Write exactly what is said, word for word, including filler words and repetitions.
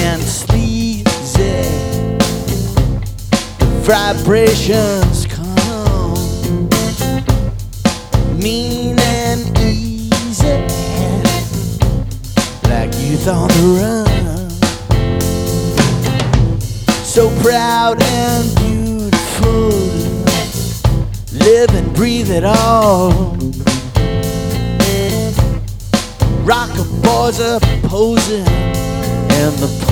and sleazy. The vibrations come mean and easy, like youth on the run. So proud and beautiful, live and breathe it all. Rocker boys are posing, and the